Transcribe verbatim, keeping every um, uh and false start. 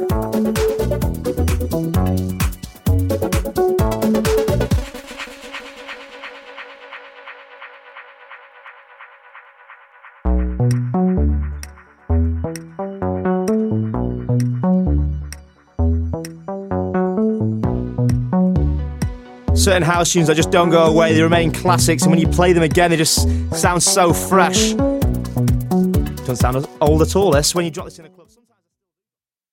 Certain house tunes that just don't go away, they remain classics, and when you play them again they just sound so fresh. Doesn't sound old at all, this, when you drop this in a club.